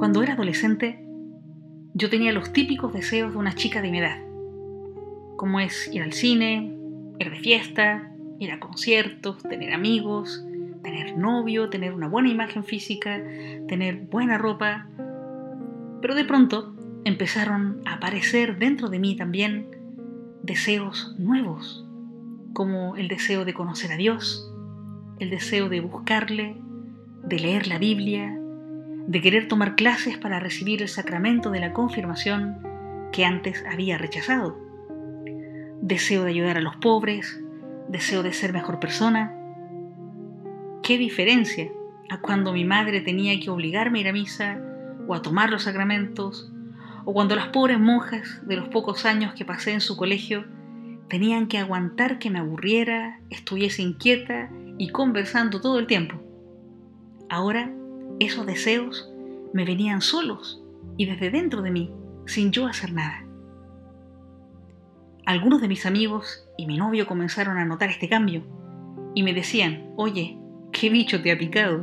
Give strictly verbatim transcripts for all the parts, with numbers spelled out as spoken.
Cuando era adolescente, yo tenía los típicos deseos de una chica de mi edad, como es ir al cine, ir de fiesta, ir a conciertos, tener amigos, tener novio, tener una buena imagen física, tener buena ropa. Pero de pronto empezaron a aparecer dentro de mí también deseos nuevos, como el deseo de conocer a Dios, el deseo de buscarle, de leer la Biblia, de querer tomar clases para recibir el sacramento de la confirmación que antes había rechazado, deseo de ayudar a los pobres, deseo de ser mejor persona. ¿Qué diferencia a cuando mi madre tenía que obligarme a ir a misa o a tomar los sacramentos, o cuando las pobres monjas de los pocos años que pasé en su colegio tenían que aguantar que me aburriera, estuviese inquieta y conversando todo el tiempo? Ahora esos deseos me venían solos y desde dentro de mí, sin yo hacer nada. Algunos de mis amigos y mi novio comenzaron a notar este cambio y me decían: oye, ¿qué bicho te ha picado?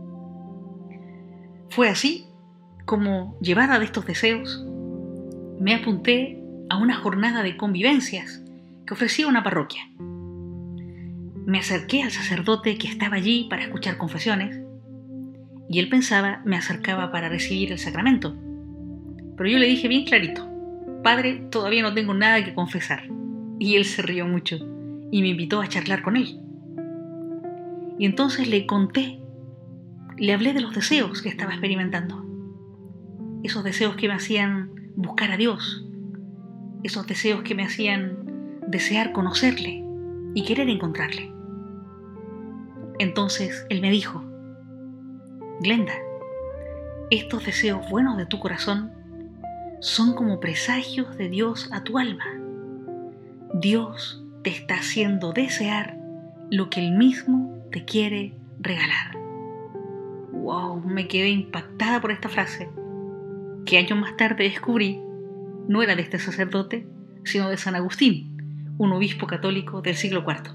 Fue así como, llevada de estos deseos, me apunté a una jornada de convivencias que ofrecía una parroquia. Me acerqué al sacerdote que estaba allí para escuchar confesiones y él pensaba me acercaba para recibir el sacramento. Pero yo le dije bien clarito: padre, todavía no tengo nada que confesar. Y él se rió mucho y me invitó a charlar con él. Y entonces le conté, le hablé de los deseos que estaba experimentando. Esos deseos que me hacían buscar a Dios, esos deseos que me hacían desear conocerle y querer encontrarle. Entonces él me dijo: Glenda, estos deseos buenos de tu corazón son como presagios de Dios a tu alma. Dios te está haciendo desear lo que Él mismo te quiere regalar. ¡Wow! Me quedé impactada por esta frase, que años más tarde descubrí no era de este sacerdote, sino de San Agustín, un obispo católico del siglo cuarto.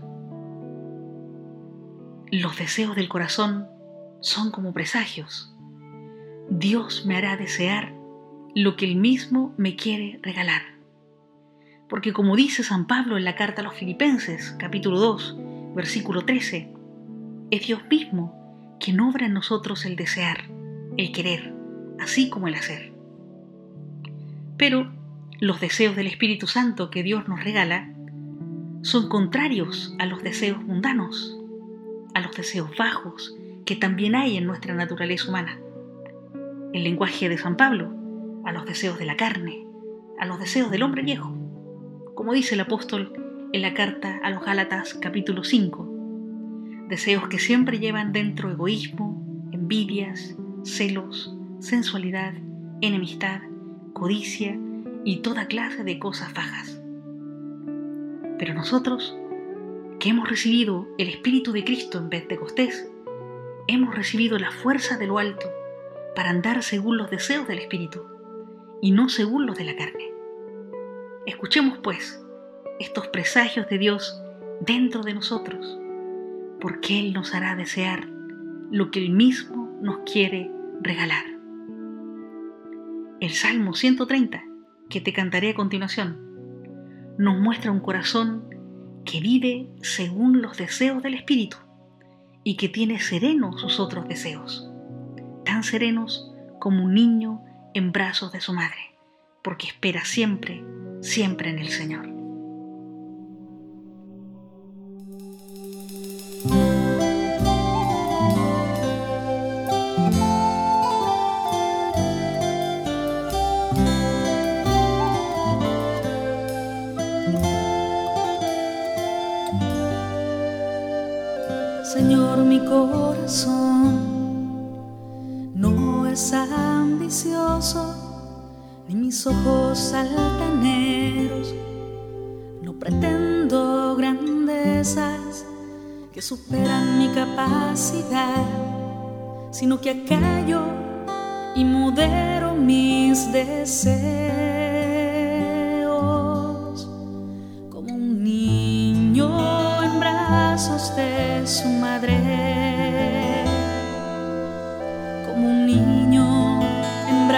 Los deseos del corazón son como presagios. Dios me hará desear lo que Él mismo me quiere regalar. Porque como dice San Pablo en la carta a los Filipenses, capítulo dos, versículo trece, es Dios mismo quien obra en nosotros el desear, el querer, así como el hacer. Pero los deseos del Espíritu Santo que Dios nos regala son contrarios a los deseos mundanos, a los deseos bajos que también hay en nuestra naturaleza humana. El lenguaje de San Pablo, a los deseos de la carne, a los deseos del hombre viejo, como dice el apóstol en la carta a los Gálatas capítulo cinco, deseos que siempre llevan dentro egoísmo, envidias, celos, sensualidad, enemistad, codicia y toda clase de cosas bajas. Pero nosotros, que hemos recibido el Espíritu de Cristo en Pentecostés, hemos recibido la fuerza de lo alto para andar según los deseos del Espíritu y no según los de la carne. Escuchemos, pues, estos presagios de Dios dentro de nosotros, porque Él nos hará desear lo que Él mismo nos quiere regalar. El Salmo ciento treinta, que te cantaré a continuación, nos muestra un corazón que vive según los deseos del Espíritu y que tiene serenos sus otros deseos, tan serenos como un niño en brazos de su madre, porque espera siempre, siempre en el Señor. Señor, mi corazón no es ambicioso, ni mis ojos altaneros. No pretendo grandezas que superan mi capacidad, sino que acallo y modero mis deseos, como un niño en brazos de su madre, como un niño en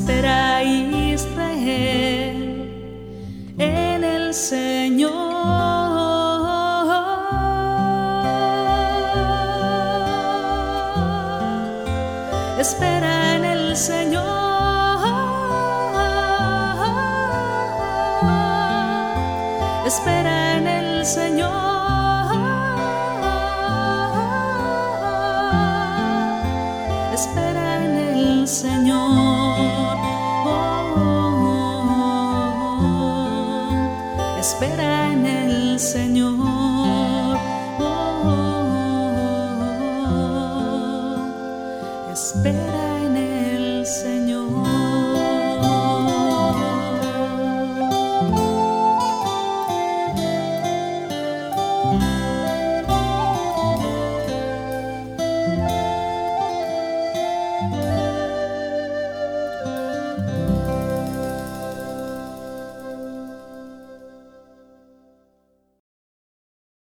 Espera, Israel, en el Señor. Espera en el Señor. Espera en el Señor. Espera en el Señor. Oh, oh, oh. Espera en el Señor. Oh, oh, oh. Espera.